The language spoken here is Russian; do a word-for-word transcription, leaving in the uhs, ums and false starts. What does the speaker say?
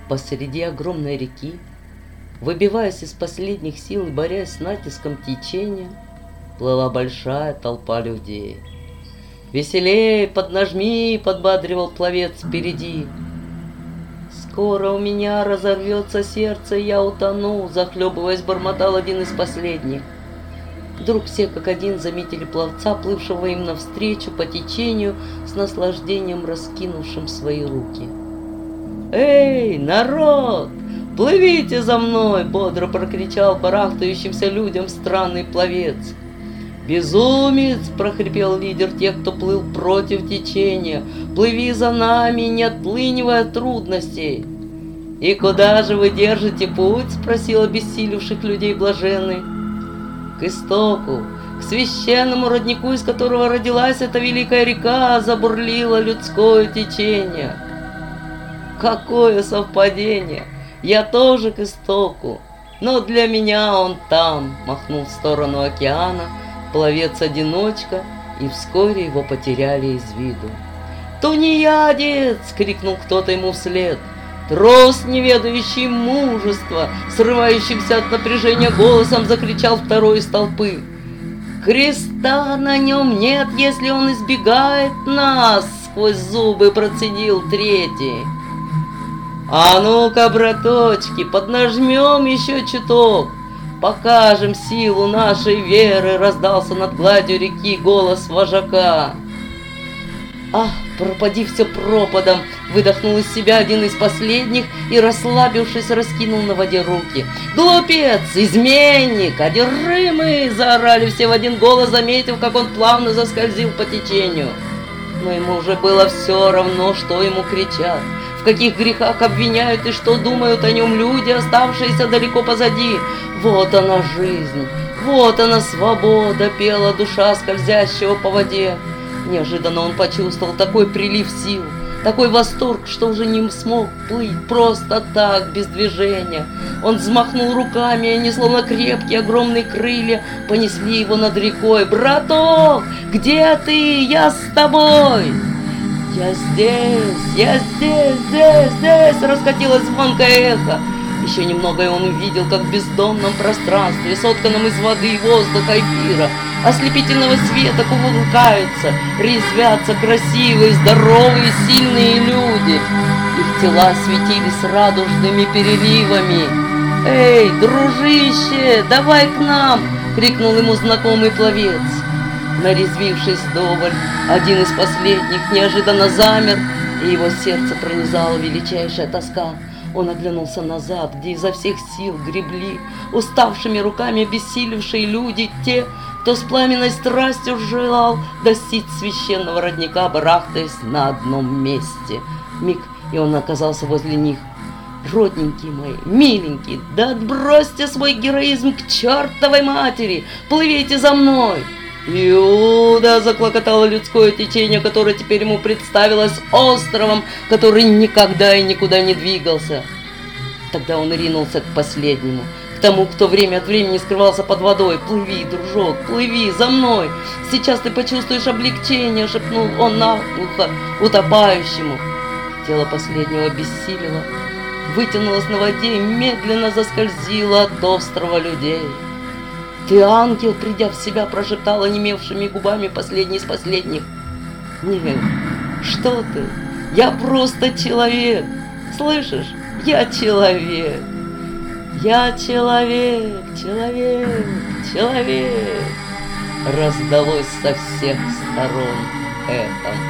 Посреди огромной реки, выбиваясь из последних сил и борясь с натиском течения, плыла большая толпа людей. «Веселей, поднажми!» — подбадривал пловец впереди. «Скоро у меня разорвется сердце, и я утону!» — захлебываясь, бормотал один из последних. Вдруг все как один заметили пловца, плывшего им навстречу по течению, с наслаждением раскинувшим свои руки. «Эй, народ, плывите за мной!» — бодро прокричал барахтающимся людям странный пловец. «Безумец!» — прохрипел лидер тех, кто плыл против течения. «Плыви за нами, не отлынивая от трудностей!» «И куда же вы держите путь?» — спросил обессилевших людей блаженный. «К истоку, к священному роднику, из которого родилась эта великая река, забурлило людское течение». «Какое совпадение! Я тоже к истоку, но для меня он там!» — махнул в сторону океана пловец-одиночка, и вскоре его потеряли из виду. «Тунеядец!» — крикнул кто-то ему вслед. «Трос, не ведающий мужества!» — срывающимся от напряжения голосом закричал второй из толпы. «Креста на нем нет, если он избегает нас!» — сквозь зубы процедил третий. «А ну-ка, браточки, поднажмем еще чуток, покажем силу нашей веры!» — раздался над гладью реки голос вожака. «Ах, пропади все пропадом!» — выдохнул из себя один из последних и, расслабившись, раскинул на воде руки. «Глупец! Изменник! Одержимый!» — заорали все в один голос, заметив, как он плавно заскользил по течению. Но ему уже было все равно, что ему кричат, в каких грехах обвиняют и что думают о нем люди, оставшиеся далеко позади. «Вот она жизнь! Вот она свобода!» — пела душа скользящего по воде. Неожиданно он почувствовал такой прилив сил, такой восторг, что уже не смог плыть просто так, без движения. Он взмахнул руками, и они, словно крепкие огромные крылья, понесли его над рекой. «Браток, где ты? Я с тобой!» «Я здесь, я здесь, здесь, здесь!» — раскатилось звонкое эхо. Еще немного, и он увидел, как в бездонном пространстве, сотканном из воды, воздуха, эфира, ослепительного света, кувыркаются, резвятся красивые, здоровые, сильные люди. Их тела светились радужными переливами. «Эй, дружище, давай к нам!» — крикнул ему знакомый пловец. Нарезвившись вдоволь, один из последних неожиданно замер, и его сердце пронизала величайшая тоска. Он оглянулся назад, где изо всех сил гребли уставшими руками обессилевшие люди, те, кто с пламенной страстью желал достичь священного родника, барахтаясь на одном месте. Миг, и он оказался возле них. «Родненькие мои, миленькие, да отбросьте свой героизм к чертовой матери! Плывите за мной!» «Иуда!» — заклокотало людское течение, которое теперь ему представилось островом, который никогда и никуда не двигался. Тогда он ринулся к последнему, к тому, кто время от времени скрывался под водой. «Плыви, дружок, плыви за мной! Сейчас ты почувствуешь облегчение!» — шепнул он на ухо утопающему. Тело последнего обессилило, вытянулось на воде и медленно заскользило от острова людей. «Ты ангел!» — придя в себя, прошептал онемевшими губами последний из последних. «Нет, что ты? Я просто человек! Слышишь? Я человек! Я человек, человек, человек!» Раздалось со всех сторон эхом.